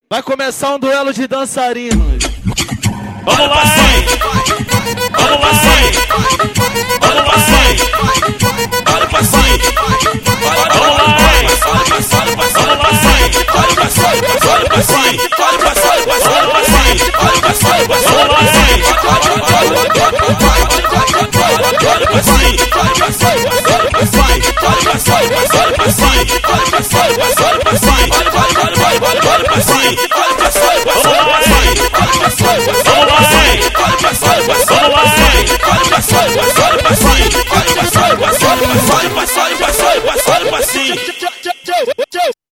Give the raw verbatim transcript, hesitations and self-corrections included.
Vai começar um duelo de dançarinos. Vamos lá, hein? Vamos lá, hein? Vamos lá, hein? Para o passinho. Vamos lá, hein? Vamos lá, hein? Para o passinho. Para o passinho. Para o passinho. Para o passinho. Para o passinho. Vamos lá, hein? Para o passinho. Para o passinho. Para o passinho. Para o passinho. Para o passinho. Para o passinho.